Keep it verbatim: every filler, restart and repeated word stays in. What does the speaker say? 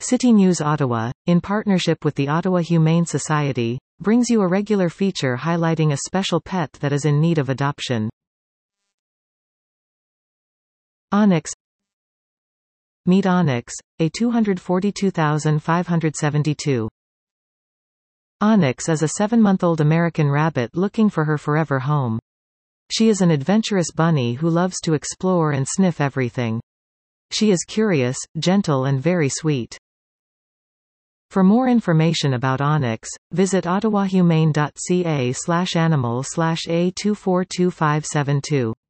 City News Ottawa, in partnership with the Ottawa Humane Society, brings you a regular feature highlighting a special pet that is in need of adoption. Onyx. Meet Onyx, a two hundred forty-two thousand five hundred seventy-two. Onyx is a seven-month-old American rabbit looking for her forever home. She is an adventurous bunny who loves to explore and sniff everything. She is curious, gentle and very sweet. For more information about Onyx, visit ottawahumane dot c a slash animal slash A two four two five seven two.